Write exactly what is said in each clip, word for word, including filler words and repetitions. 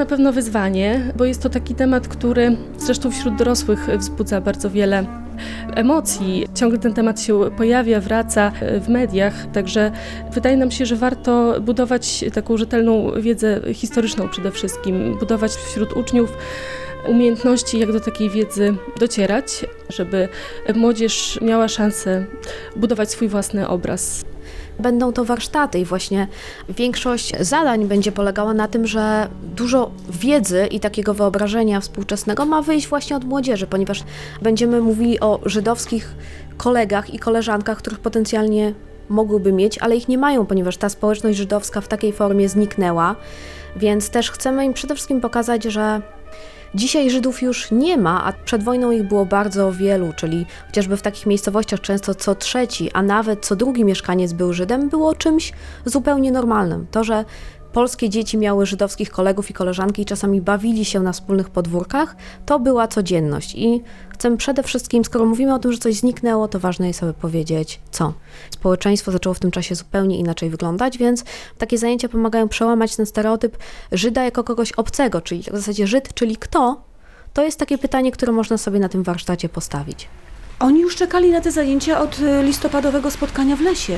na pewno wyzwanie, bo jest to taki temat, który zresztą wśród dorosłych wzbudza bardzo wiele emocji. Ciągle ten temat się pojawia, wraca w mediach, także wydaje nam się, że warto budować taką rzetelną wiedzę historyczną przede wszystkim, budować wśród uczniów umiejętności, jak do takiej wiedzy docierać, żeby młodzież miała szansę budować swój własny obraz. Będą to warsztaty i właśnie większość zadań będzie polegała na tym, że dużo wiedzy i takiego wyobrażenia współczesnego ma wyjść właśnie od młodzieży, ponieważ będziemy mówili o żydowskich kolegach i koleżankach, których potencjalnie mogłyby mieć, ale ich nie mają, ponieważ ta społeczność żydowska w takiej formie zniknęła, więc też chcemy im przede wszystkim pokazać, że dzisiaj Żydów już nie ma, a przed wojną ich było bardzo wielu, czyli chociażby w takich miejscowościach często co trzeci, a nawet co drugi mieszkaniec był Żydem, było czymś zupełnie normalnym. To, że polskie dzieci miały żydowskich kolegów i koleżanki i czasami bawili się na wspólnych podwórkach, to była codzienność. I chcę przede wszystkim, skoro mówimy o tym, że coś zniknęło, to ważne jest sobie powiedzieć, co. Społeczeństwo zaczęło w tym czasie zupełnie inaczej wyglądać, więc takie zajęcia pomagają przełamać ten stereotyp Żyda jako kogoś obcego, czyli w zasadzie Żyd, czyli kto, to jest takie pytanie, które można sobie na tym warsztacie postawić. Oni już czekali na te zajęcia od listopadowego spotkania w lesie.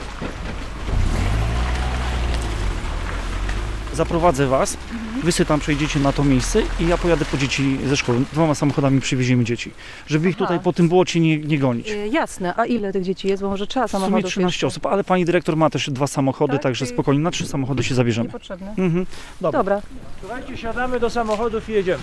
Zaprowadzę was, wy sobie tam przejdziecie na to miejsce i ja pojadę po dzieci ze szkoły. Dwoma samochodami przywieziemy dzieci, żeby ich Aha. tutaj po tym błocie nie, nie gonić. E, jasne, a ile tych dzieci jest? Bo może trzeba W sumie samochodów trzynaście jeszcze. osób, ale pani dyrektor ma też dwa samochody, Tak? także I- spokojnie, na trzy samochody się zabierzemy. Niepotrzebne. Mhm. Dobra. Dobra. Słuchajcie, siadamy do samochodów i jedziemy.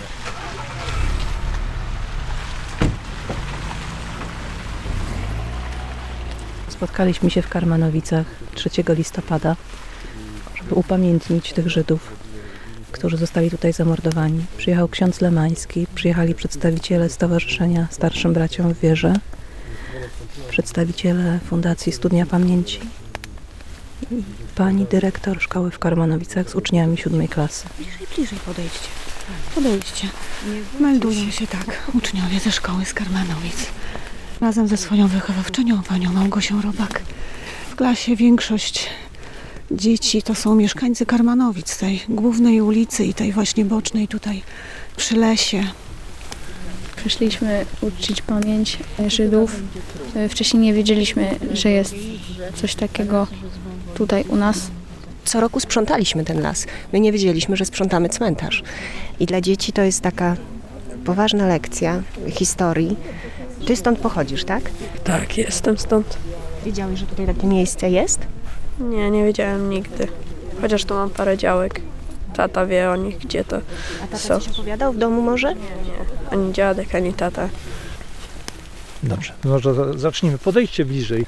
Spotkaliśmy się w Karmanowicach trzeciego listopada, żeby upamiętnić tych Żydów, którzy zostali tutaj zamordowani. Przyjechał ksiądz Lemański, przyjechali przedstawiciele Stowarzyszenia Starszym Braciom w Wierze, przedstawiciele Fundacji Studnia Pamięci i pani dyrektor szkoły w Karmanowicach z uczniami siódmej klasy. Bliżej, bliżej podejdźcie. Podejdźcie. Meldują się tak uczniowie ze szkoły z Karmanowic. Razem ze swoją wychowawczynią, panią Małgosią Robak. W klasie większość dzieci to są mieszkańcy Karmanowic, tej głównej ulicy i tej właśnie bocznej tutaj przy lesie. Przyszliśmy uczcić pamięć Żydów. Wcześniej nie wiedzieliśmy, że jest coś takiego tutaj u nas. Co roku sprzątaliśmy ten las. My nie wiedzieliśmy, że sprzątamy cmentarz. I dla dzieci to jest taka poważna lekcja historii. Ty stąd pochodzisz, tak? Tak, jestem stąd. Wiedziałeś, że tutaj takie miejsce jest? Nie, nie wiedziałem nigdy. Chociaż tu mam parę działek. Tata wie o nich, gdzie to A tata są. coś opowiadał w domu może? Nie, ani dziadek, ani tata. Dobrze, może za- zacznijmy. Podejdźcie bliżej.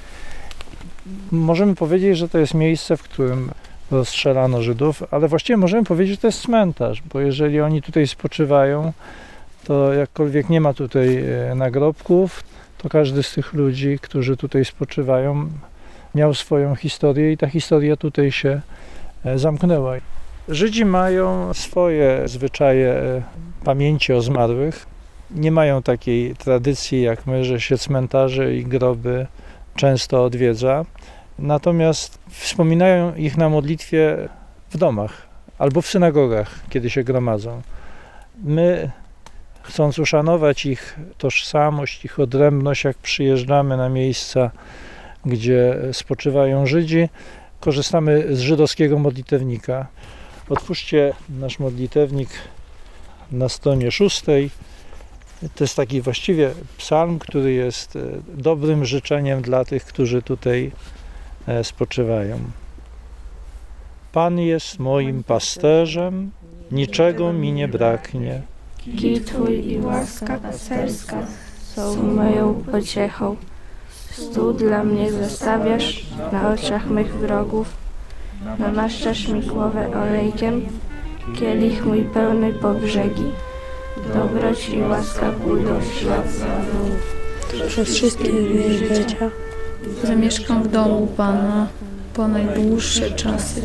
Możemy powiedzieć, że to jest miejsce, w którym rozstrzelano Żydów, ale właściwie możemy powiedzieć, że to jest cmentarz, bo jeżeli oni tutaj spoczywają, to jakkolwiek nie ma tutaj e, nagrobków, to każdy z tych ludzi, którzy tutaj spoczywają, miał swoją historię i ta historia tutaj się e, zamknęła. Żydzi mają swoje zwyczaje e, pamięci o zmarłych. Nie mają takiej tradycji jak my, że się cmentarze i groby często odwiedza. Natomiast wspominają ich na modlitwie w domach albo w synagogach, kiedy się gromadzą. My, chcąc uszanować ich tożsamość, ich odrębność, jak przyjeżdżamy na miejsca, gdzie spoczywają Żydzi, korzystamy z żydowskiego modlitewnika. Otwórzcie nasz modlitewnik na stronie szóstej. To jest taki właściwie psalm, który jest dobrym życzeniem dla tych, którzy tutaj spoczywają. Pan jest moim pasterzem, niczego mi nie braknie. Kij Twój i łaska pasterska są moją pociechą. Stół dla mnie zostawiasz na oczach mych wrogów. Namaszczasz mi głowę olejkiem, kielich mój pełny po brzegi. Dobroć i łaska pójdą w ślad za mną. Przez wszystkie dni życia. Zamieszkam w domu Pana po najdłuższe czasy.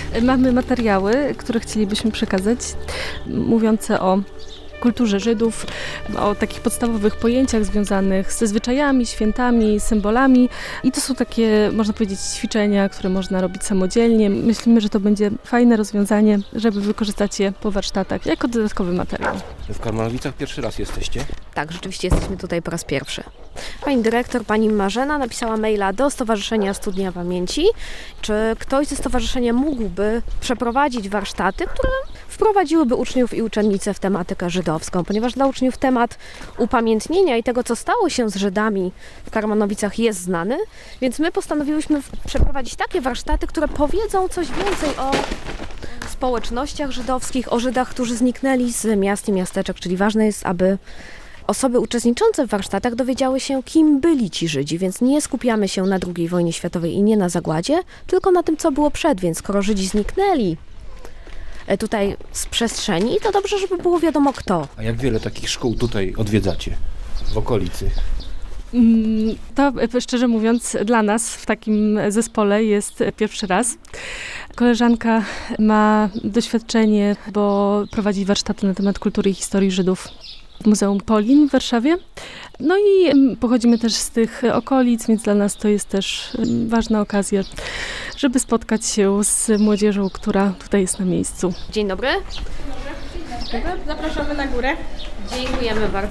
Mamy materiały, które chcielibyśmy przekazać, mówiące o kulturze Żydów, o takich podstawowych pojęciach związanych ze zwyczajami, świętami, symbolami. I to są takie, można powiedzieć, ćwiczenia, które można robić samodzielnie. Myślimy, że to będzie fajne rozwiązanie, żeby wykorzystać je po warsztatach jako dodatkowy materiał. W Karmanowicach pierwszy raz jesteście? Tak, rzeczywiście jesteśmy tutaj po raz pierwszy. Pani dyrektor, pani Marzena napisała maila do Stowarzyszenia Studnia Pamięci, czy ktoś ze stowarzyszenia mógłby przeprowadzić warsztaty, które wprowadziłyby uczniów i uczennice w tematykę żydowską, ponieważ dla uczniów temat upamiętnienia i tego, co stało się z Żydami w Karmanowicach, jest znany, więc my postanowiłyśmy przeprowadzić takie warsztaty, które powiedzą coś więcej o społecznościach żydowskich, o Żydach, którzy zniknęli z miast i miasteczek, czyli ważne jest, aby osoby uczestniczące w warsztatach dowiedziały się, kim byli ci Żydzi, więc nie skupiamy się na drugiej wojnie światowej i nie na zagładzie, tylko na tym, co było przed, więc skoro Żydzi zniknęli tutaj z przestrzeni, to dobrze, żeby było wiadomo kto. A jak wiele takich szkół tutaj odwiedzacie w okolicy? To, szczerze mówiąc, dla nas w takim zespole jest pierwszy raz. Koleżanka ma doświadczenie, bo prowadzi warsztaty na temat kultury i historii Żydów w Muzeum Polin w Warszawie. No i pochodzimy też z tych okolic, więc dla nas to jest też ważna okazja, żeby spotkać się z młodzieżą, która tutaj jest na miejscu. Dzień dobry. Dzień dobry. Zapraszamy na górę. Dziękujemy bardzo.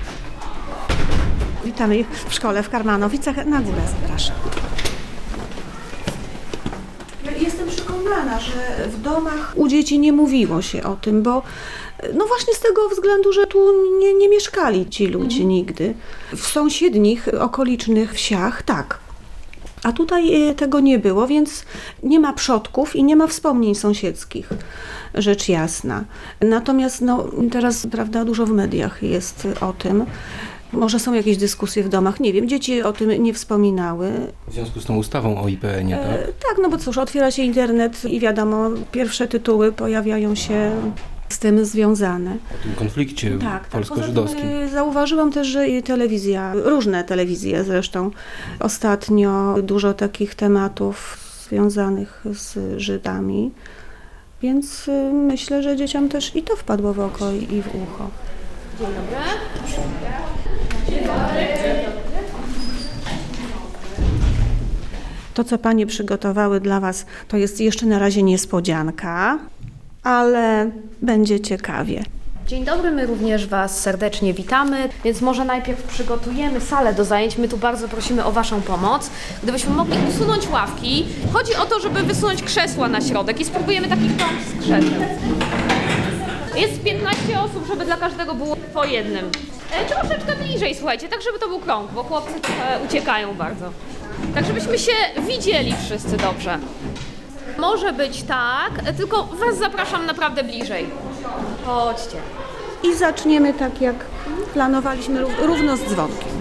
Witamy ich w szkole w Karmanowicach. Na górę zapraszam. Jestem przekonana, że w domach u dzieci nie mówiło się o tym, bo no właśnie z tego względu, że tu nie, nie mieszkali ci ludzie mhm. nigdy. W sąsiednich, okolicznych wsiach tak. A tutaj tego nie było, więc nie ma przodków i nie ma wspomnień sąsiedzkich, rzecz jasna. Natomiast no, teraz, prawda, dużo w mediach jest o tym. Może są jakieś dyskusje w domach, nie wiem, dzieci o tym nie wspominały. W związku z tą ustawą o I P N-ie, tak? E, tak, no bo cóż, otwiera się internet i wiadomo, pierwsze tytuły pojawiają się z tym związane. O tym konflikcie tak, polsko-żydowskim. Tak, zauważyłam też, że i telewizja, różne telewizje zresztą, ostatnio dużo takich tematów związanych z Żydami, więc myślę, że dzieciom też i to wpadło w oko i w ucho. Dzień dobry. To, co panie przygotowały dla was, to jest jeszcze na razie niespodzianka, ale będzie ciekawie. Dzień dobry, my również was serdecznie witamy, więc może najpierw przygotujemy salę do zajęć. My tu bardzo prosimy o waszą pomoc. Gdybyśmy mogli usunąć ławki, chodzi o to, żeby wysunąć krzesła na środek i spróbujemy taki krąg z krzeseł. Jest piętnaście osób, żeby dla każdego było po jednym. E, troszeczkę bliżej, słuchajcie, tak żeby to był krąg, bo chłopcy trochę uciekają bardzo. Tak żebyśmy się widzieli wszyscy dobrze. Może być tak, tylko was zapraszam naprawdę bliżej. Chodźcie. I zaczniemy tak, jak planowaliśmy, równo z dzwonkiem.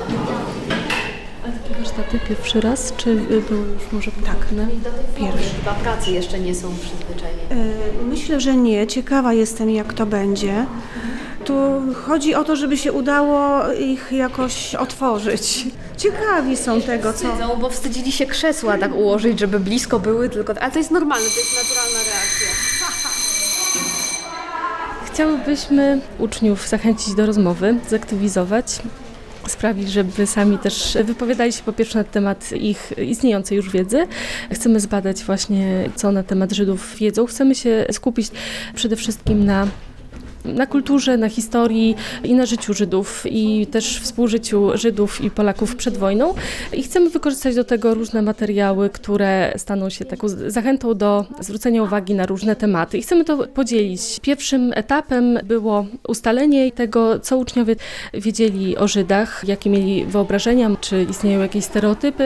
A takie warsztaty pierwszy raz, czy były już może tak, pierwszy? Chyba pracy jeszcze nie są przyzwyczajeni. Myślę, że nie. Ciekawa jestem, jak to będzie. Tu chodzi o to, żeby się udało ich jakoś otworzyć. Ciekawi są tego, co... Wstydzą, bo wstydzili się krzesła tak ułożyć, żeby blisko były, tylko... Ale to jest normalne, to jest naturalna reakcja. Chciałybyśmy uczniów zachęcić do rozmowy, zaktywizować, sprawić, żeby sami też wypowiadali się po pierwsze na temat ich istniejącej już wiedzy. Chcemy zbadać właśnie, co na temat Żydów wiedzą. Chcemy się skupić przede wszystkim na na kulturze, na historii i na życiu Żydów i też współżyciu Żydów i Polaków przed wojną. I chcemy wykorzystać do tego różne materiały, które staną się taką zachętą do zwrócenia uwagi na różne tematy. I chcemy to podzielić. Pierwszym etapem było ustalenie tego, co uczniowie wiedzieli o Żydach, jakie mieli wyobrażenia, czy istnieją jakieś stereotypy.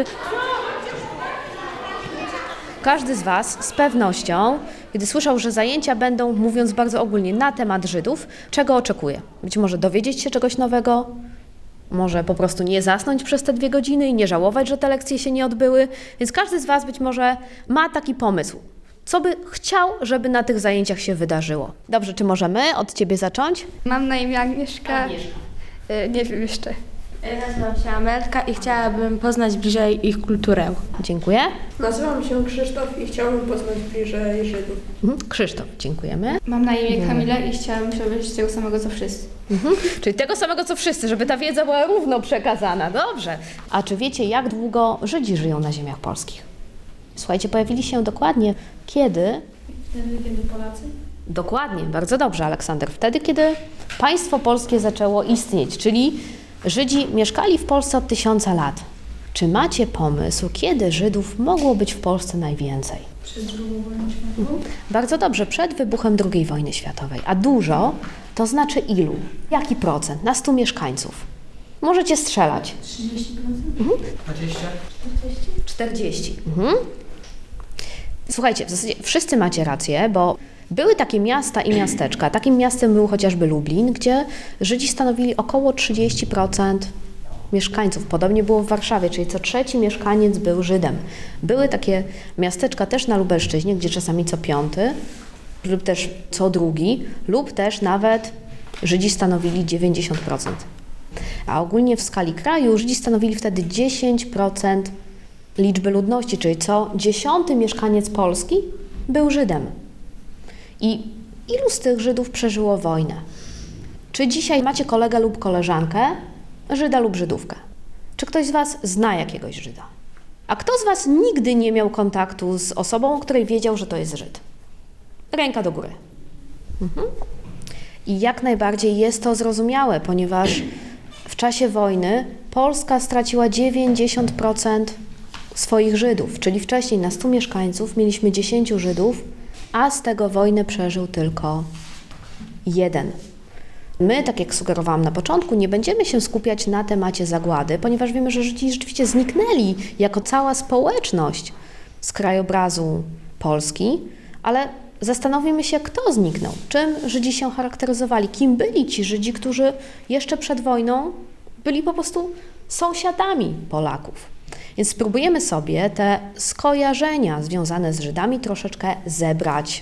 Każdy z was z pewnością, kiedy słyszał, że zajęcia będą, mówiąc bardzo ogólnie, na temat Żydów, czego oczekuje? Być może dowiedzieć się czegoś nowego, może po prostu nie zasnąć przez te dwie godziny i nie żałować, że te lekcje się nie odbyły. Więc każdy z was być może ma taki pomysł, co by chciał, żeby na tych zajęciach się wydarzyło. Dobrze, czy możemy od ciebie zacząć? Mam na imię Agnieszka. Agnieszka. Y, nie wiem jeszcze. Nazywam się Amelka i chciałabym poznać bliżej ich kulturę. Dziękuję. Nazywam się Krzysztof i chciałbym poznać bliżej Żydów. Mhm. Krzysztof, dziękujemy. Mam na imię Kamila i chciałabym się dowiedzieć tego samego co wszyscy. Mhm. Czyli tego samego co wszyscy, żeby ta wiedza była równo przekazana. Dobrze. A czy wiecie, jak długo Żydzi żyją na ziemiach polskich? Słuchajcie, pojawili się dokładnie kiedy? Wtedy, kiedy Polacy? Dokładnie, bardzo dobrze, Aleksander. Wtedy, kiedy państwo polskie zaczęło istnieć, czyli Żydzi mieszkali w Polsce od tysiąca lat. Czy macie pomysł, kiedy Żydów mogło być w Polsce najwięcej? Przed drugą wojną światową? Mhm. Bardzo dobrze, przed wybuchem drugiej wojny światowej. A dużo to znaczy ilu? Jaki procent? Na stu mieszkańców. Możecie strzelać. trzydzieści procent? Mhm. dwadzieścia? czterdzieści? czterdzieści. Mhm. Słuchajcie, w zasadzie wszyscy macie rację, bo były takie miasta i miasteczka. Takim miastem był chociażby Lublin, gdzie Żydzi stanowili około trzydzieści procent mieszkańców. Podobnie było w Warszawie, czyli co trzeci mieszkaniec był Żydem. Były takie miasteczka też na Lubelszczyźnie, gdzie czasami co piąty lub też co drugi, lub też nawet Żydzi stanowili dziewięćdziesiąt procent. A ogólnie w skali kraju Żydzi stanowili wtedy dziesięć procent liczby ludności, czyli co dziesiąty mieszkaniec Polski był Żydem. I ilu z tych Żydów przeżyło wojnę? Czy dzisiaj macie kolegę lub koleżankę, Żyda lub Żydówkę? Czy ktoś z Was zna jakiegoś Żyda? A kto z Was nigdy nie miał kontaktu z osobą, o której wiedział, że to jest Żyd? Ręka do góry. Mhm. I jak najbardziej jest to zrozumiałe, ponieważ w czasie wojny Polska straciła dziewięćdziesiąt procent swoich Żydów, czyli wcześniej na stu mieszkańców mieliśmy dziesięciu Żydów, a z tego wojnę przeżył tylko jeden. My, tak jak sugerowałam na początku, nie będziemy się skupiać na temacie zagłady, ponieważ wiemy, że Żydzi rzeczywiście zniknęli jako cała społeczność z krajobrazu Polski, ale zastanowimy się, kto zniknął, czym Żydzi się charakteryzowali, kim byli ci Żydzi, którzy jeszcze przed wojną byli po prostu sąsiadami Polaków. Więc spróbujemy sobie te skojarzenia związane z Żydami troszeczkę zebrać.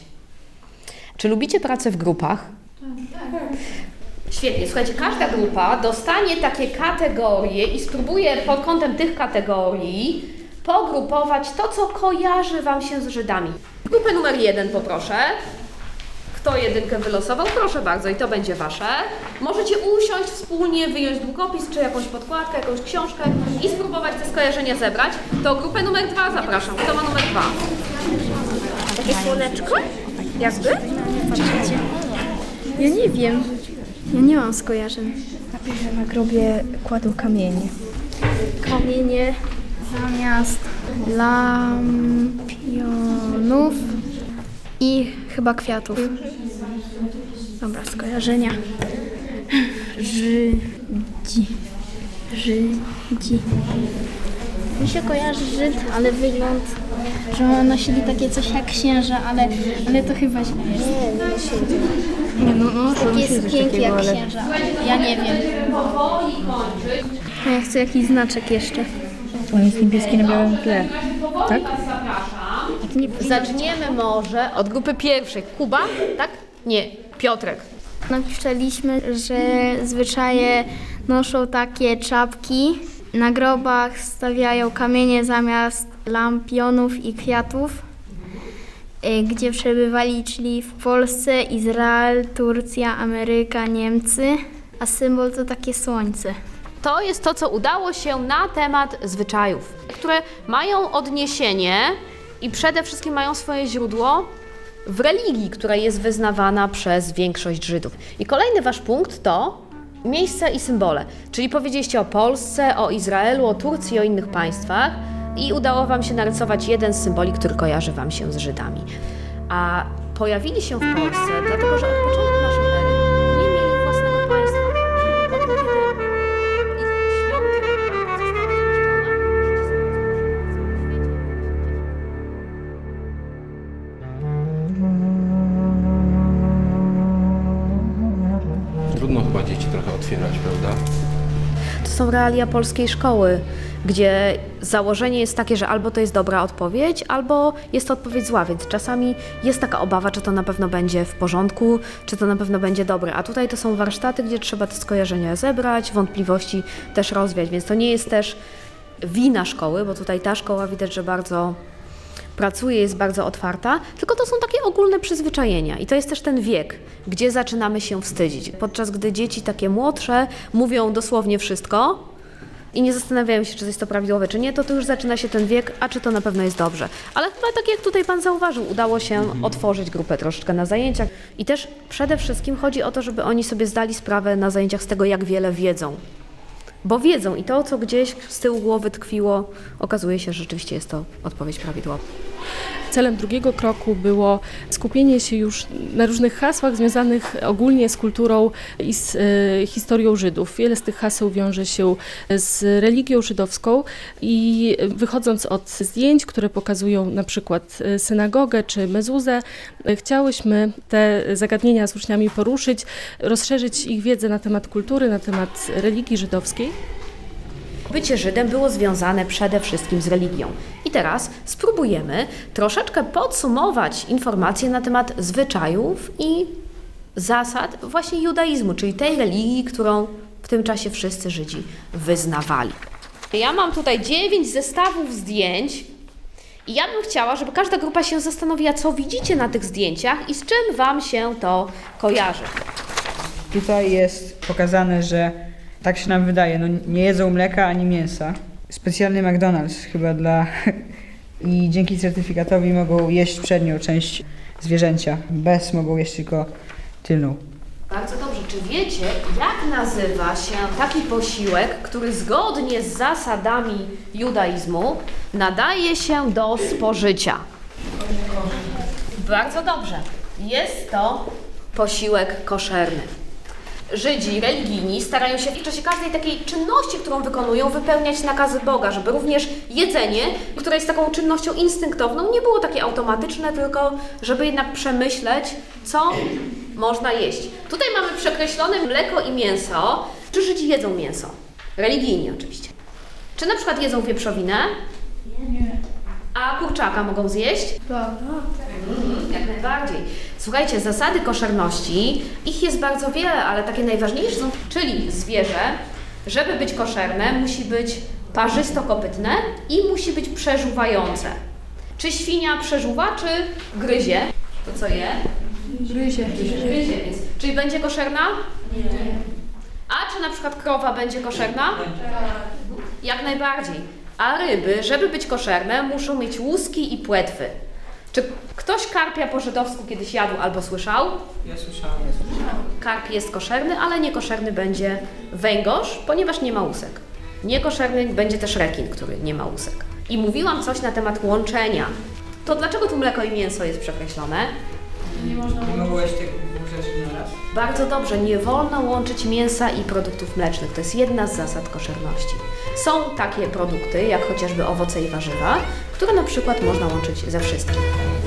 Czy lubicie pracę w grupach? Tak. Świetnie. Słuchajcie, każda grupa dostanie takie kategorie i spróbuje pod kątem tych kategorii pogrupować to, co kojarzy Wam się z Żydami. Grupę numer jeden poproszę. Kto jedynkę wylosował? Proszę bardzo i to będzie Wasze. Możecie usiąść wspólnie, wyjąć długopis czy jakąś podkładkę, jakąś książkę i spróbować te skojarzenia zebrać. To grupę numer dwa zapraszam. Kto ma numer dwa? Takie słoneczko? Jakby? Ja nie wiem. Ja nie mam skojarzeń. Napiszę na grobie kładą kamienie. Kamienie zamiast lampionów i chyba kwiatów. Dobra, skojarzenia. Żydzi. Żydzi. Mi się kojarzy Żyd, ale wygląd, że nosili takie coś jak księża, ale, ale to chyba źle jest. Nie, no, no, Takie sukienki jak księża. Ja nie wiem. A ja chcę jakiś znaczek jeszcze. On jest niebieski na białym tle, tak? Zaczniemy może od grupy pierwszej. Kuba, tak? Nie, Piotrek. Napisaliśmy, że zwyczaje noszą takie czapki. Na grobach stawiają kamienie zamiast lampionów i kwiatów. Gdzie przebywali, czyli w Polsce, Izrael, Turcja, Ameryka, Niemcy. A symbol to takie słońce. To jest to, co udało się na temat zwyczajów, które mają odniesienie i przede wszystkim mają swoje źródło w religii, która jest wyznawana przez większość Żydów. I kolejny Wasz punkt to miejsca i symbole, czyli powiedzieliście o Polsce, o Izraelu, o Turcji, o innych państwach i udało Wam się narysować jeden z symboli, który kojarzy Wam się z Żydami. A pojawili się w Polsce dlatego, że od początku naszej ery nie mieli własnego państwa. Po tym, kiedy ich świątynia została Trudno chyba dzieci trochę otwierać, prawda? To są realia polskiej szkoły, gdzie założenie jest takie, że albo to jest dobra odpowiedź, albo jest to odpowiedź zła, więc czasami jest taka obawa, czy to na pewno będzie w porządku, czy to na pewno będzie dobre. A tutaj to są warsztaty, gdzie trzeba te skojarzenia zebrać, wątpliwości też rozwiać, więc to nie jest też wina szkoły, bo tutaj ta szkoła widać, że bardzo pracuje, jest bardzo otwarta, tylko to są takie ogólne przyzwyczajenia i to jest też ten wiek, gdzie zaczynamy się wstydzić. Podczas gdy dzieci takie młodsze mówią dosłownie wszystko i nie zastanawiają się, czy jest to prawidłowe, czy nie, to tu już zaczyna się ten wiek, a czy to na pewno jest dobrze. Ale chyba tak jak tutaj Pan zauważył, udało się otworzyć grupę troszeczkę na zajęciach i też przede wszystkim chodzi o to, żeby oni sobie zdali sprawę na zajęciach z tego, jak wiele wiedzą. Bo wiedzą i to, co gdzieś z tyłu głowy tkwiło, okazuje się, że rzeczywiście jest to odpowiedź prawidłowa. Celem drugiego kroku było skupienie się już na różnych hasłach związanych ogólnie z kulturą i z e, historią Żydów. Wiele z tych haseł wiąże się z religią żydowską i wychodząc od zdjęć, które pokazują na przykład synagogę czy mezuzę, chciałyśmy te zagadnienia z uczniami poruszyć, rozszerzyć ich wiedzę na temat kultury, na temat religii żydowskiej. Bycie Żydem było związane przede wszystkim z religią. I teraz spróbujemy troszeczkę podsumować informacje na temat zwyczajów i zasad właśnie judaizmu, czyli tej religii, którą w tym czasie wszyscy Żydzi wyznawali. Ja mam tutaj dziewięć zestawów zdjęć i ja bym chciała, żeby każda grupa się zastanowiła, co widzicie na tych zdjęciach i z czym Wam się to kojarzy. Tutaj jest pokazane, że tak się nam wydaje, no nie jedzą mleka ani mięsa. Specjalny McDonald's chyba dla... I dzięki certyfikatowi mogą jeść przednią część zwierzęcia. Bez mogą jeść tylko tylną. Bardzo dobrze. Czy wiecie, jak nazywa się taki posiłek, który zgodnie z zasadami judaizmu nadaje się do spożycia? Bardzo dobrze. Jest to posiłek koszerny. Żydzi religijni starają się w czasie każdej takiej czynności, którą wykonują, wypełniać nakazy Boga, żeby również jedzenie, które jest taką czynnością instynktowną, nie było takie automatyczne, tylko żeby jednak przemyśleć, co można jeść. Tutaj mamy przekreślone mleko i mięso. Czy Żydzi jedzą mięso? Religijni oczywiście. Czy na przykład jedzą wieprzowinę? Nie. A kurczaka mogą zjeść? Tak. Mhm, jak najbardziej. Słuchajcie, zasady koszerności, ich jest bardzo wiele, ale takie najważniejsze są, czyli zwierzę, żeby być koszerne, musi być parzysto-kopytne i musi być przeżuwające. Czy świnia przeżuwa, czy gryzie? To co je? Gryzie. Gryzie, więc. Czyli będzie koszerna? Nie. A czy na przykład krowa będzie koszerna? Tak. Jak najbardziej. A ryby, żeby być koszerne, muszą mieć łuski i płetwy. Czy ktoś karpia po żydowsku kiedyś jadł albo słyszał? Ja słyszałam. Karp jest koszerny, ale niekoszerny będzie węgorz, ponieważ nie ma łusek. Niekoszerny będzie też rekin, który nie ma łusek. I mówiłam coś na temat łączenia. To dlaczego tu mleko i mięso jest przekreślone? Nie można łączyć tych dwóch rzeczy na raz. Bardzo dobrze, nie wolno łączyć mięsa i produktów mlecznych. To jest jedna z zasad koszerności. Są takie produkty, jak chociażby owoce i warzywa, które na przykład można łączyć ze wszystkim.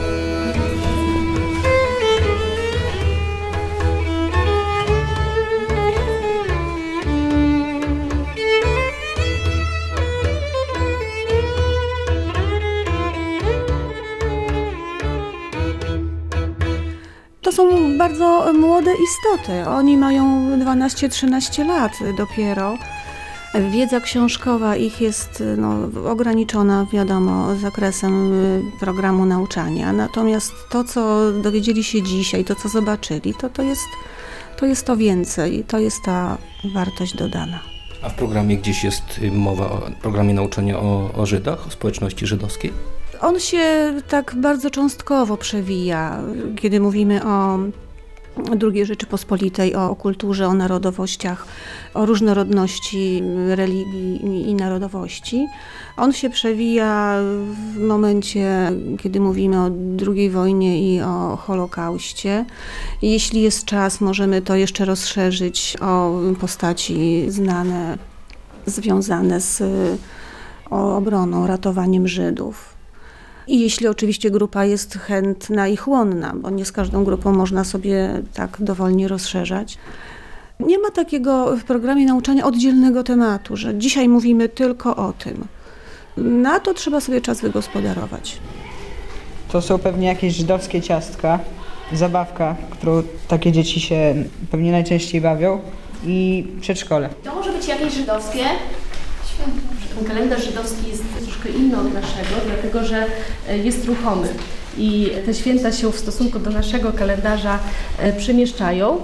To są bardzo młode istoty. Oni mają dwanaście trzynaście lat dopiero. Wiedza książkowa ich jest no, ograniczona, wiadomo, zakresem programu nauczania. Natomiast to, co dowiedzieli się dzisiaj, to, co zobaczyli, to, to, jest, to jest to więcej. To jest ta wartość dodana. A w programie gdzieś jest mowa o programie nauczania o, o Żydach, o społeczności żydowskiej? On się tak bardzo cząstkowo przewija, kiedy mówimy o drugiej Rzeczypospolitej, o kulturze, o narodowościach, o różnorodności religii i narodowości. On się przewija w momencie, kiedy mówimy o drugiej wojnie i o Holokauście. Jeśli jest czas, możemy to jeszcze rozszerzyć o postaci znane, związane z obroną, ratowaniem Żydów. I jeśli oczywiście grupa jest chętna i chłonna, bo nie z każdą grupą można sobie tak dowolnie rozszerzać. Nie ma takiego w programie nauczania oddzielnego tematu, że dzisiaj mówimy tylko o tym. Na to trzeba sobie czas wygospodarować. To są pewnie jakieś żydowskie ciastka, zabawka, którą takie dzieci się pewnie najczęściej bawią i przedszkole. To może być jakieś żydowskie? Ten kalendarz żydowski jest troszkę inny od naszego, dlatego że jest ruchomy i te święta się w stosunku do naszego kalendarza przemieszczają.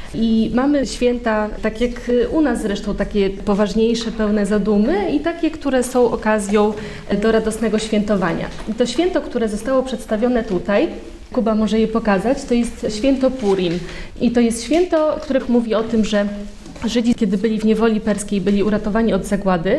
I mamy święta, tak jak u nas zresztą, takie poważniejsze, pełne zadumy i takie, które są okazją do radosnego świętowania. I to święto, które zostało przedstawione tutaj, Kuba może je pokazać, to jest święto Purim. I to jest święto, które mówi o tym, że Żydzi, kiedy byli w niewoli perskiej, byli uratowani od zagłady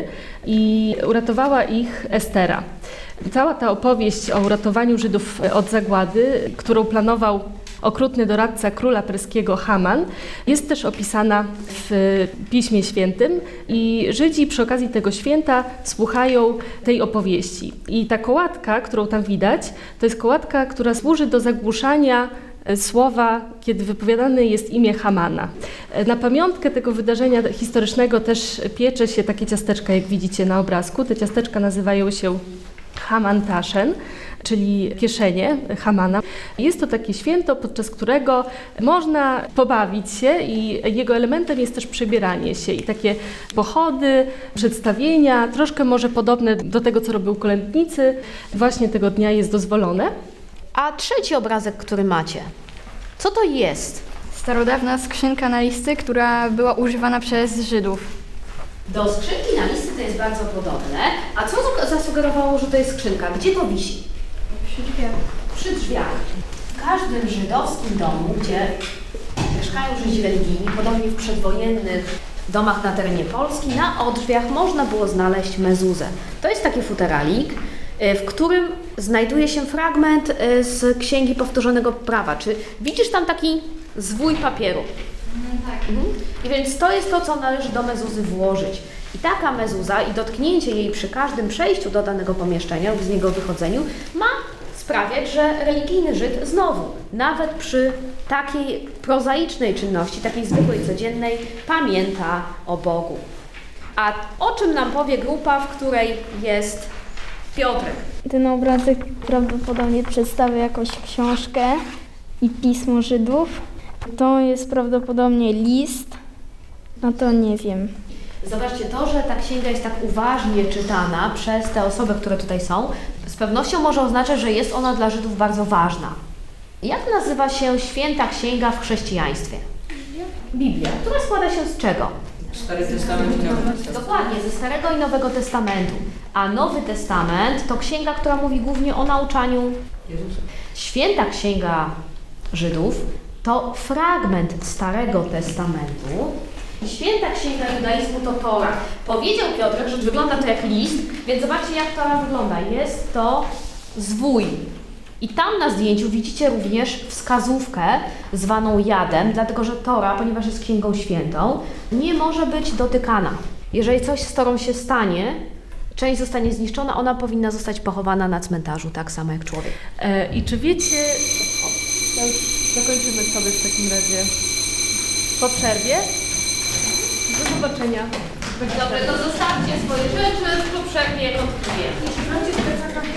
i uratowała ich Estera. Cała ta opowieść o uratowaniu Żydów od zagłady, którą planował okrutny doradca króla perskiego Haman, jest też opisana w Piśmie Świętym i Żydzi przy okazji tego święta słuchają tej opowieści. I ta kołatka, którą tam widać, to jest kołatka, która służy do zagłuszania słowa, kiedy wypowiadane jest imię Hamana. Na pamiątkę tego wydarzenia historycznego też piecze się takie ciasteczka, jak widzicie na obrazku. Te ciasteczka nazywają się Haman Tashen, czyli kieszenie Hamana. Jest to takie święto, podczas którego można pobawić się i jego elementem jest też przebieranie się i takie pochody, przedstawienia, troszkę może podobne do tego, co robią kolędnicy. Właśnie tego dnia jest dozwolone. A trzeci obrazek, który macie, co to jest? Starodawna skrzynka na listy, która była używana przez Żydów. Do skrzynki na listy to jest bardzo podobne. A co zasugerowało, że to jest skrzynka? Gdzie to wisi? Przy drzwiach. Przy drzwiach. W każdym żydowskim domu, gdzie mieszkają Żydzi religijni, podobnie w przedwojennych domach na terenie Polski, na odrzwiach można było znaleźć mezuzę. To jest taki futeralik, w którym znajduje się fragment z Księgi Powtórzonego Prawa. Czy widzisz tam taki zwój papieru? Tak. Mhm. I więc to jest to, co należy do mezuzy włożyć. I taka mezuza i dotknięcie jej przy każdym przejściu do danego pomieszczenia lub z niego wychodzeniu ma sprawiać, że religijny Żyd znowu, nawet przy takiej prozaicznej czynności, takiej zwykłej, codziennej, pamięta o Bogu. A o czym nam powie grupa, w której jest Piotrek? Ten obrazek prawdopodobnie przedstawia jakąś książkę i pismo Żydów. To jest prawdopodobnie list, no to nie wiem. Zobaczcie, to, że ta księga jest tak uważnie czytana przez te osoby, które tutaj są, z pewnością może oznaczać, że jest ona dla Żydów bardzo ważna. Jak nazywa się święta księga w chrześcijaństwie? Biblia. Która składa się z czego? Stary Testament i Nowy Testament. Dokładnie, ze Starego i Nowego Testamentu. A Nowy Testament to księga, która mówi głównie o nauczaniu Jezusa. Święta księga Żydów to fragment Starego Testamentu. Święta księga judaizmu to Tora. Powiedział Piotrek, że wygląda to jak list, więc zobaczcie, jak Tora wygląda. Jest to zwój. I tam na zdjęciu widzicie również wskazówkę zwaną jadem, dlatego że Tora, ponieważ jest księgą świętą, nie może być dotykana. Jeżeli coś z Torą się stanie, część zostanie zniszczona, ona powinna zostać pochowana na cmentarzu, tak samo jak człowiek. E, I czy wiecie... O, zakończymy sobie w takim razie po przerwie. Do zobaczenia. Dobrze, to zostawcie swoje rzeczy, po przerwie kontynuujemy.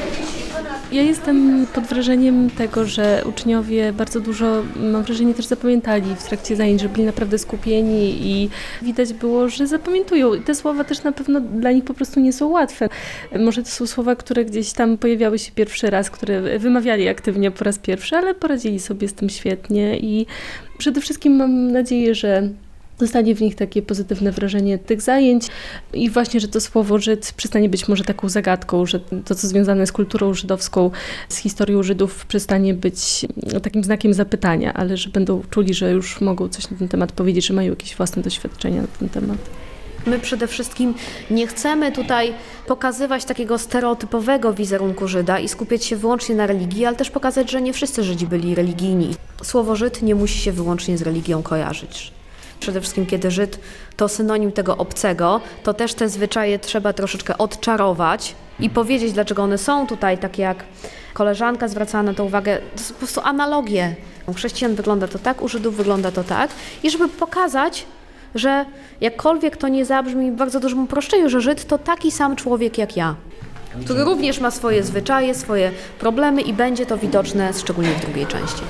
Ja jestem pod wrażeniem tego, że uczniowie bardzo dużo, mam wrażenie, też zapamiętali w trakcie zajęć, że byli naprawdę skupieni i widać było, że zapamiętują. I te słowa też na pewno dla nich po prostu nie są łatwe. Może to są słowa, które gdzieś tam pojawiały się pierwszy raz, które wymawiali aktywnie po raz pierwszy, ale poradzili sobie z tym świetnie i przede wszystkim mam nadzieję, że zostanie w nich takie pozytywne wrażenie tych zajęć i właśnie, że to słowo Żyd przestanie być może taką zagadką, że to, co związane z kulturą żydowską, z historią Żydów, przestanie być takim znakiem zapytania, ale że będą czuli, że już mogą coś na ten temat powiedzieć, że mają jakieś własne doświadczenia na ten temat. My przede wszystkim nie chcemy tutaj pokazywać takiego stereotypowego wizerunku Żyda i skupiać się wyłącznie na religii, ale też pokazać, że nie wszyscy Żydzi byli religijni. Słowo Żyd nie musi się wyłącznie z religią kojarzyć. Przede wszystkim, kiedy Żyd to synonim tego obcego, to też te zwyczaje trzeba troszeczkę odczarować i powiedzieć, dlaczego one są tutaj, takie jak koleżanka zwracała na to uwagę, to są po prostu analogie. U chrześcijan wygląda to tak, u Żydów wygląda to tak i żeby pokazać, że jakkolwiek to nie zabrzmi w bardzo dużym uproszczeniu, że Żyd to taki sam człowiek jak ja, który również ma swoje zwyczaje, swoje problemy i będzie to widoczne szczególnie w drugiej części.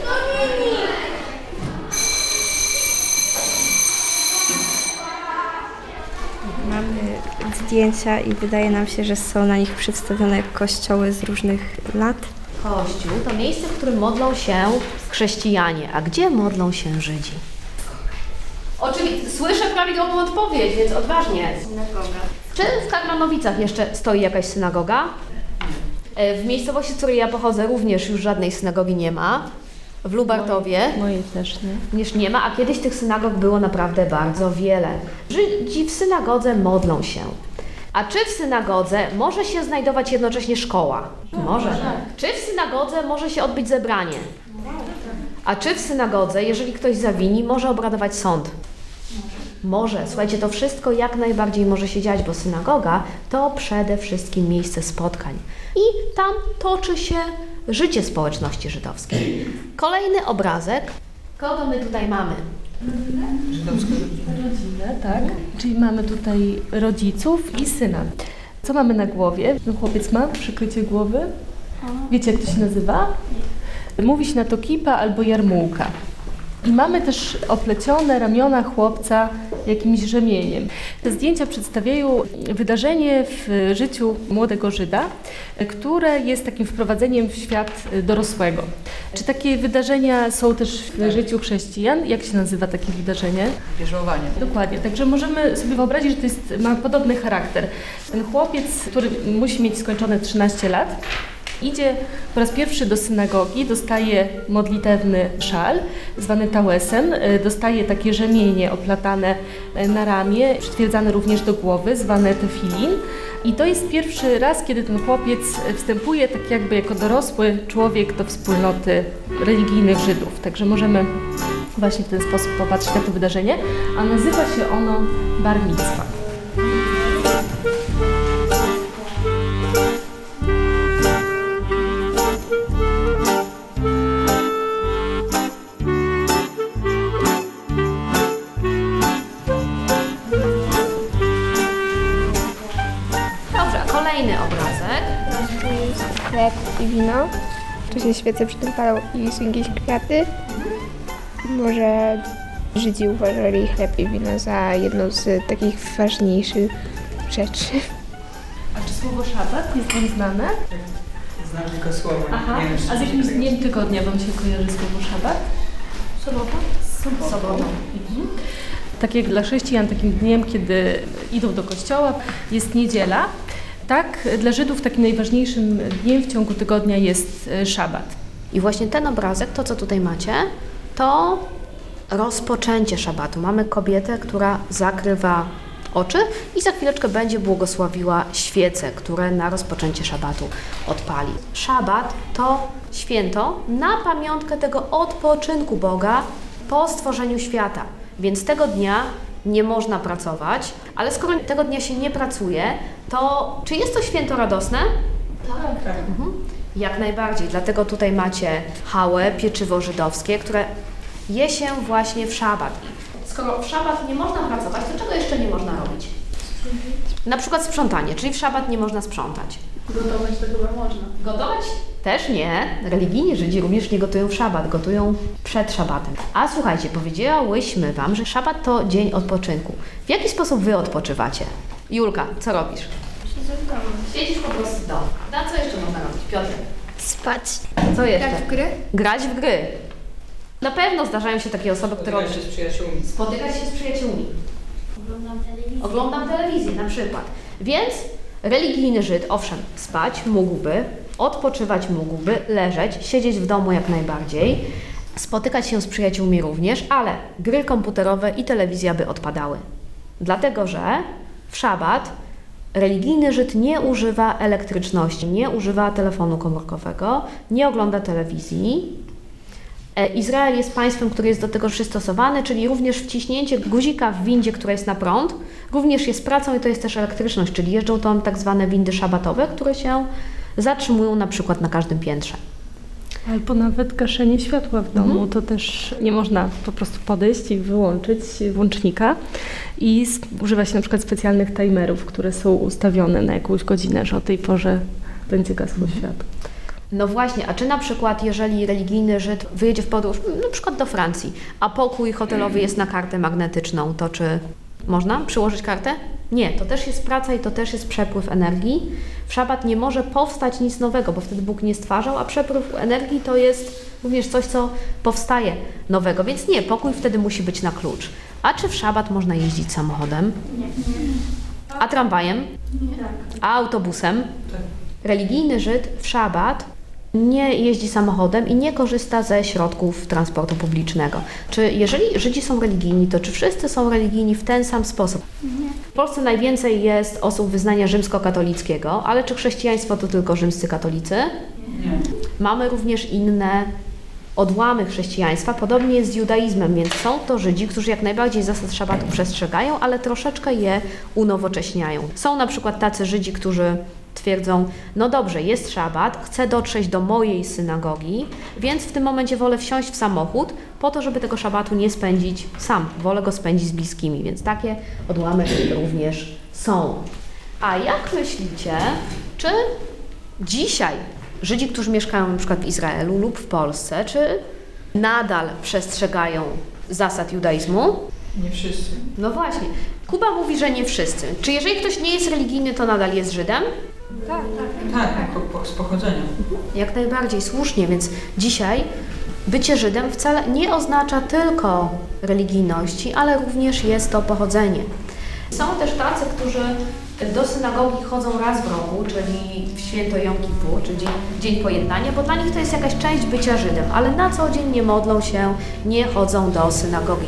Mamy zdjęcia i wydaje nam się, że są na nich przedstawione kościoły z różnych lat. Kościół to miejsce, w którym modlą się chrześcijanie. A gdzie modlą się Żydzi? Oczywiście, słyszę prawidłową odpowiedź, więc odważnie. Synagoga. Czy w Karmanowicach jeszcze stoi jakaś synagoga? W miejscowości, z której ja pochodzę, również już żadnej synagogi nie ma. W Lubartowie Mojej też nie. Już nie ma, a kiedyś tych synagog było naprawdę bardzo wiele. Żydzi w synagodze modlą się. A czy w synagodze może się znajdować jednocześnie szkoła? Może. Czy w synagodze może się odbyć zebranie? A czy w synagodze, jeżeli ktoś zawini, może obradować sąd? Może. Słuchajcie, to wszystko jak najbardziej może się dziać, bo synagoga to przede wszystkim miejsce spotkań. I tam toczy się życie społeczności żydowskiej. Kolejny obrazek. Kogo my tutaj mamy? Żydowską rodzinę, tak. Czyli mamy tutaj rodziców i syna. Co mamy na głowie? Ten chłopiec ma przykrycie głowy. Wiecie, jak to się nazywa? Mówi się na to kipa albo jarmułka. I mamy też oplecione ramiona chłopca jakimś rzemieniem. Te zdjęcia przedstawiają wydarzenie w życiu młodego Żyda, które jest takim wprowadzeniem w świat dorosłego. Czy takie wydarzenia są też w życiu chrześcijan? Jak się nazywa takie wydarzenie? Bierzmowanie. Dokładnie. Także możemy sobie wyobrazić, że to jest, ma podobny charakter. Ten chłopiec, który musi mieć skończone trzynaście lat, idzie po raz pierwszy do synagogi, dostaje modlitewny szal, zwany tałesem, dostaje takie rzemienie oplatane na ramię, przytwierdzane również do głowy, zwane tefilin. I to jest pierwszy raz, kiedy ten chłopiec wstępuje tak jakby jako dorosły człowiek do wspólnoty religijnych Żydów. Także możemy właśnie w ten sposób popatrzeć na to wydarzenie, a nazywa się ono bar mitzwa. Kolejny obrazek. Tu jest chleb i wino. Tu się świece przy tym palą i są jakieś kwiaty. Może Żydzi uważali chleb i wino za jedną z takich ważniejszych rzeczy. A czy słowo szabat jest wam znane? Znam tylko słowo. Aha. Nie wiem, A z jakimś dniem tygodnia wam się kojarzy słowo szabat? Sobota? Sobotą. Sobotą. Mhm. Tak jak dla chrześcijan takim dniem, kiedy idą do kościoła, jest niedziela, tak dla Żydów takim najważniejszym dniem w ciągu tygodnia jest szabat. I właśnie ten obrazek, to co tutaj macie, to rozpoczęcie szabatu. Mamy kobietę, która zakrywa oczy i za chwileczkę będzie błogosławiła świece, które na rozpoczęcie szabatu odpali. Szabat to święto na pamiątkę tego odpoczynku Boga po stworzeniu świata. Więc tego dnia nie można pracować, ale skoro tego dnia się nie pracuje, to czy jest to święto radosne? Tak. tak. Mhm. Jak najbardziej. Dlatego tutaj macie chałę, pieczywo żydowskie, które je się właśnie w szabat. Skoro w szabat nie można pracować, to czego jeszcze nie można robić? Na przykład sprzątanie, czyli w szabat nie można sprzątać. Gotować to chyba można. Gotować? Też nie. Religijni Żydzi również nie gotują w szabat, gotują przed szabatem. A słuchajcie, powiedziałyśmy wam, że szabat to dzień odpoczynku. W jaki sposób wy odpoczywacie? Julka, co robisz? Siedzę w domu. Siedzisz po prostu w domu. A co jeszcze można robić? Piotr? Spać. Co jeszcze? Grać w gry? Grać w gry. Na pewno zdarzają się takie osoby, które... Spotykać się z przyjaciółmi. Spotykać się z przyjaciółmi. Oglądam telewizję. Oglądam telewizję na przykład. Więc religijny Żyd, owszem, spać mógłby, odpoczywać mógłby, leżeć, siedzieć w domu jak najbardziej, spotykać się z przyjaciółmi również, ale gry komputerowe i telewizja by odpadały. Dlatego, że w szabat religijny Żyd nie używa elektryczności, nie używa telefonu komórkowego, nie ogląda telewizji. Izrael jest państwem, które jest do tego przystosowany, czyli również wciśnięcie guzika w windzie, która jest na prąd, również jest pracą i to jest też elektryczność, czyli jeżdżą tam tak zwane windy szabatowe, które się zatrzymują na przykład na każdym piętrze. Albo nawet gaszenie światła w domu, mhm. to też nie można po prostu podejść i wyłączyć włącznika i używa się na przykład specjalnych timerów, które są ustawione na jakąś godzinę, że o tej porze będzie gasło światło. No właśnie, a czy na przykład jeżeli religijny Żyd wyjedzie w podróż, na przykład do Francji, a pokój hotelowy jest na kartę magnetyczną, to czy można przyłożyć kartę? Nie, to też jest praca i to też jest przepływ energii. W szabat nie może powstać nic nowego, bo wtedy Bóg nie stwarzał, a przepływ energii to jest również coś, co powstaje nowego, więc nie, pokój wtedy musi być na klucz. A czy w szabat można jeździć samochodem? Nie. A tramwajem? Nie. A autobusem? Religijny Żyd w szabat nie jeździ samochodem i nie korzysta ze środków transportu publicznego. Czy jeżeli Żydzi są religijni, to czy wszyscy są religijni w ten sam sposób? Nie. W Polsce najwięcej jest osób wyznania rzymskokatolickiego, ale czy chrześcijaństwo to tylko rzymscy katolicy? Nie. Mamy również inne odłamy chrześcijaństwa, podobnie jest z judaizmem, więc są to Żydzi, którzy jak najbardziej zasad szabatu przestrzegają, ale troszeczkę je unowocześniają. Są na przykład tacy Żydzi, którzy twierdzą, no dobrze, jest szabat, chcę dotrzeć do mojej synagogi, więc w tym momencie wolę wsiąść w samochód po to, żeby tego szabatu nie spędzić sam, wolę go spędzić z bliskimi, więc takie odłamy również są. A jak myślicie, czy dzisiaj Żydzi, którzy mieszkają na przykład w Izraelu lub w Polsce, czy nadal przestrzegają zasad judaizmu? Nie wszyscy. No właśnie. Kuba mówi, że nie wszyscy. Czy jeżeli ktoś nie jest religijny, to nadal jest Żydem? Tak, tak. Tak, po, po, z pochodzenia. Jak najbardziej, słusznie, więc dzisiaj bycie Żydem wcale nie oznacza tylko religijności, ale również jest to pochodzenie. Są też tacy, którzy do synagogi chodzą raz w roku, czyli w święto Jom Kippur, czyli dzień, dzień pojednania, bo dla nich to jest jakaś część bycia Żydem, ale na co dzień nie modlą się, nie chodzą do synagogi.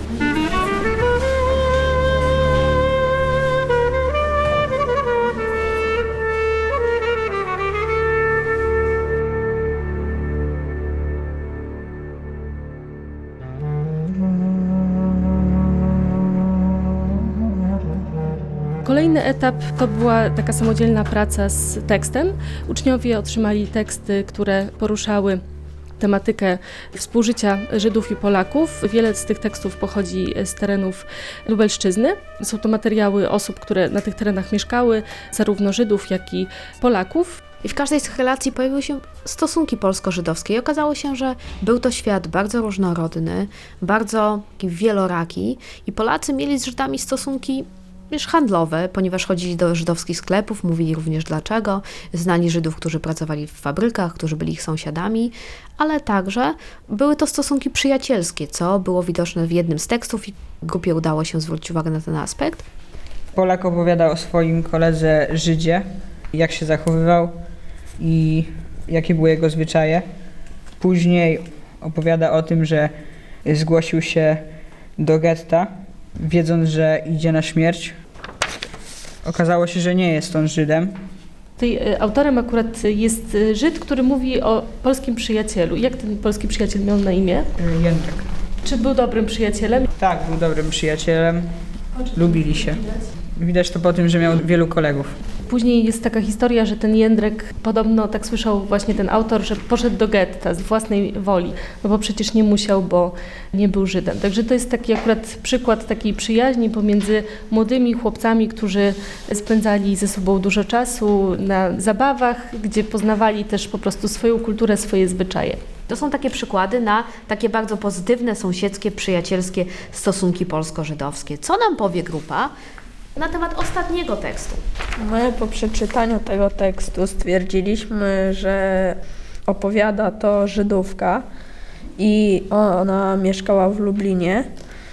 Kolejny etap to była taka samodzielna praca z tekstem. Uczniowie otrzymali teksty, które poruszały tematykę współżycia Żydów i Polaków. Wiele z tych tekstów pochodzi z terenów Lubelszczyzny. Są to materiały osób, które na tych terenach mieszkały, zarówno Żydów, jak i Polaków. I w każdej z tych relacji pojawiły się stosunki polsko-żydowskie i okazało się, że był to świat bardzo różnorodny, bardzo wieloraki i Polacy mieli z Żydami stosunki już handlowe, ponieważ chodzili do żydowskich sklepów, mówili również dlaczego, znali Żydów, którzy pracowali w fabrykach, którzy byli ich sąsiadami, ale także były to stosunki przyjacielskie, co było widoczne w jednym z tekstów i grupie udało się zwrócić uwagę na ten aspekt. Polak opowiada o swoim koledze Żydzie, jak się zachowywał i jakie były jego zwyczaje. Później opowiada o tym, że zgłosił się do getta, wiedząc, że idzie na śmierć. Okazało się, że nie jest on Żydem. Tutaj autorem akurat jest Żyd, który mówi o polskim przyjacielu. Jak ten polski przyjaciel miał na imię? Jędrek. Czy był dobrym przyjacielem? Tak, był dobrym przyjacielem. Lubili się. Widać to po tym, że miał wielu kolegów. Później jest taka historia, że ten Jędrek, podobno tak słyszał właśnie ten autor, że poszedł do getta z własnej woli, no bo przecież nie musiał, bo nie był Żydem. Także to jest taki akurat przykład takiej przyjaźni pomiędzy młodymi chłopcami, którzy spędzali ze sobą dużo czasu na zabawach, gdzie poznawali też po prostu swoją kulturę, swoje zwyczaje. To są takie przykłady na takie bardzo pozytywne, sąsiedzkie, przyjacielskie stosunki polsko-żydowskie. Co nam powie grupa na temat ostatniego tekstu? My po przeczytaniu tego tekstu stwierdziliśmy, że opowiada to Żydówka i ona mieszkała w Lublinie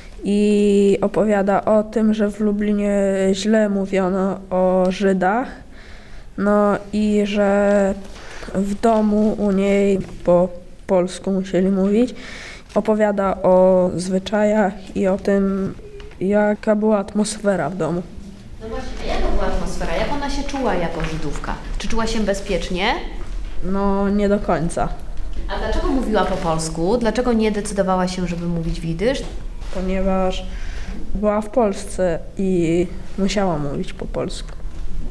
i opowiada o tym, że w Lublinie źle mówiono o Żydach, no i że w domu u niej po polsku musieli mówić. Opowiada o zwyczajach i o tym, jaka była atmosfera w domu. No właśnie, a jaka była atmosfera? Jak ona się czuła jako Żydówka? Czy czuła się bezpiecznie? No, nie do końca. A dlaczego mówiła po polsku? Dlaczego nie decydowała się, żeby mówić w jidysz? Ponieważ była w Polsce i musiała mówić po polsku.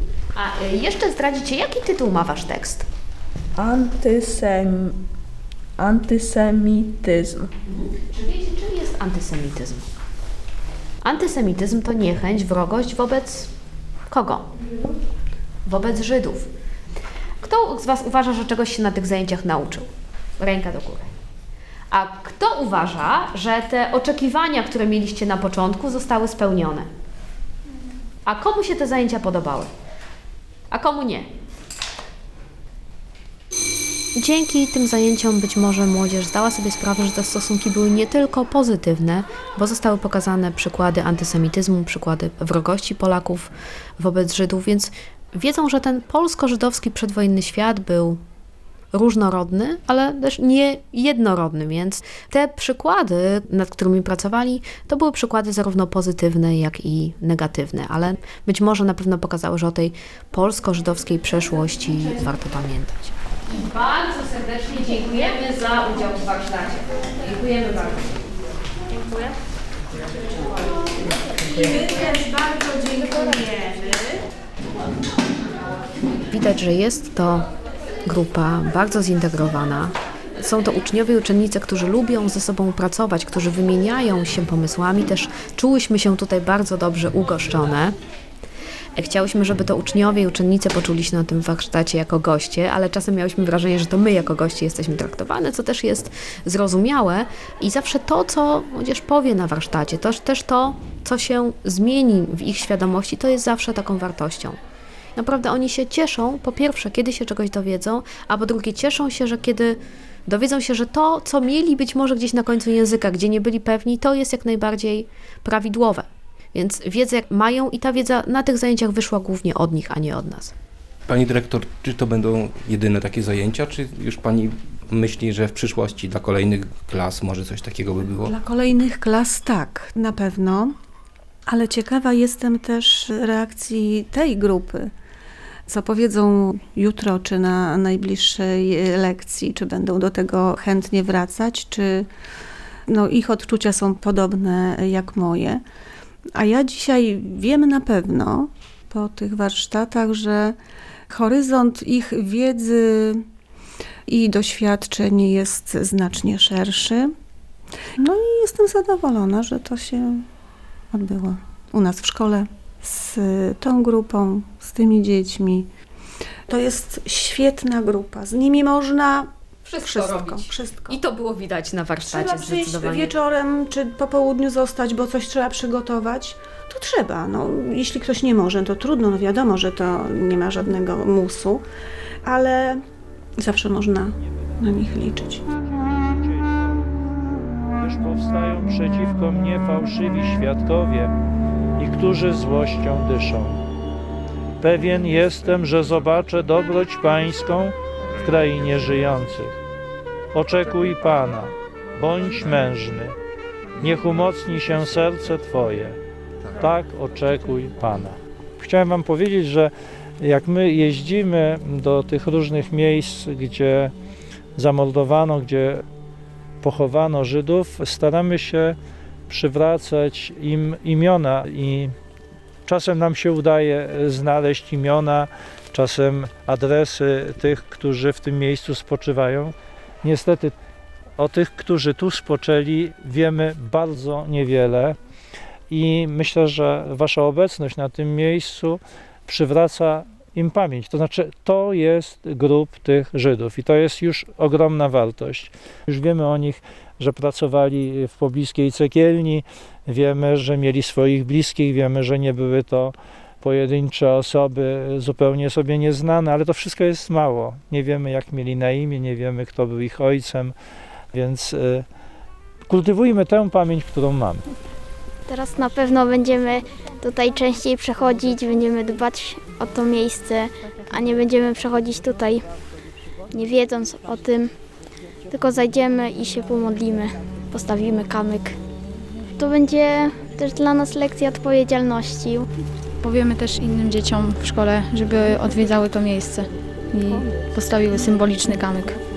A jeszcze zdradzicie, jaki tytuł ma wasz tekst? Antysem... Antysemityzm. Czy wiecie, czym jest antysemityzm? Antysemityzm to niechęć, wrogość wobec kogo? Wobec Żydów. Kto z Was uważa, że czegoś się na tych zajęciach nauczył? Ręka do góry. A kto uważa, że te oczekiwania, które mieliście na początku, zostały spełnione? A komu się te zajęcia podobały? A komu nie? Dzięki tym zajęciom być może młodzież zdała sobie sprawę, że te stosunki były nie tylko pozytywne, bo zostały pokazane przykłady antysemityzmu, przykłady wrogości Polaków wobec Żydów, więc wiedzą, że ten polsko-żydowski przedwojenny świat był różnorodny, ale też nie jednorodny, więc te przykłady, nad którymi pracowali, to były przykłady zarówno pozytywne, jak i negatywne, ale być może na pewno pokazały, że o tej polsko-żydowskiej przeszłości warto pamiętać. Bardzo serdecznie dziękujemy za udział w warsztacie. Dziękujemy bardzo. Dziękuję. My też bardzo dziękujemy. Widać, że jest to grupa bardzo zintegrowana. Są to uczniowie i uczennice, którzy lubią ze sobą pracować, którzy wymieniają się pomysłami. Też czułyśmy się tutaj bardzo dobrze ugoszczone. Chciałyśmy, żeby to uczniowie i uczennice poczuli się na tym warsztacie jako goście, ale czasem miałyśmy wrażenie, że to my jako goście jesteśmy traktowane, co też jest zrozumiałe. I zawsze to, co młodzież powie na warsztacie, to też to, co się zmieni w ich świadomości, to jest zawsze taką wartością. Naprawdę oni się cieszą, po pierwsze, kiedy się czegoś dowiedzą, a po drugie cieszą się, że kiedy dowiedzą się, że to, co mieli być może gdzieś na końcu języka, gdzie nie byli pewni, to jest jak najbardziej prawidłowe. Więc wiedzę mają i ta wiedza na tych zajęciach wyszła głównie od nich, a nie od nas. Pani dyrektor, czy to będą jedyne takie zajęcia, czy już Pani myśli, że w przyszłości dla kolejnych klas może coś takiego by było? Dla kolejnych klas tak, na pewno, ale ciekawa jestem też reakcji tej grupy. Co powiedzą jutro, czy na najbliższej lekcji, czy będą do tego chętnie wracać, czy no, ich odczucia są podobne jak moje. A ja dzisiaj wiem na pewno po tych warsztatach, że horyzont ich wiedzy i doświadczeń jest znacznie szerszy. No i jestem zadowolona, że to się odbyło u nas w szkole z tą grupą, z tymi dziećmi. To jest świetna grupa. Z nimi można Wszystko, wszystko robić. Wszystko. I to było widać na warsztacie Trzeba przyjść zdecydowanie. wieczorem czy po południu zostać, bo coś trzeba przygotować. To trzeba. No, jeśli ktoś nie może, to trudno. No wiadomo, że to nie ma żadnego musu, ale zawsze można na nich liczyć. Gdyż powstają przeciwko mnie fałszywi świadkowie i którzy złością dyszą. Pewien jestem, że zobaczę dobroć Pańską w krainie żyjących. Oczekuj Pana, bądź mężny, niech umocni się serce Twoje. Tak oczekuj Pana. Chciałem Wam powiedzieć, że jak my jeździmy do tych różnych miejsc, gdzie zamordowano, gdzie pochowano Żydów, staramy się przywracać im imiona i czasem nam się udaje znaleźć imiona, czasem adresy tych, którzy w tym miejscu spoczywają. Niestety o tych, którzy tu spoczęli, wiemy bardzo niewiele i myślę, że Wasza obecność na tym miejscu przywraca im pamięć. To znaczy, to jest grób tych Żydów i to jest już ogromna wartość. Już wiemy o nich, że pracowali w pobliskiej cekielni, wiemy, że mieli swoich bliskich, wiemy, że nie były to pojedyncze osoby zupełnie sobie nieznane, ale to wszystko jest mało. Nie wiemy, jak mieli na imię, nie wiemy, kto był ich ojcem, więc y, kultywujmy tę pamięć, którą mamy. Teraz na pewno będziemy tutaj częściej przechodzić, będziemy dbać o to miejsce, a nie będziemy przechodzić tutaj nie wiedząc o tym, tylko zajdziemy i się pomodlimy, postawimy kamyk. To będzie też dla nas lekcja odpowiedzialności. Powiemy też innym dzieciom w szkole, żeby odwiedzały to miejsce i postawiły symboliczny kamyk.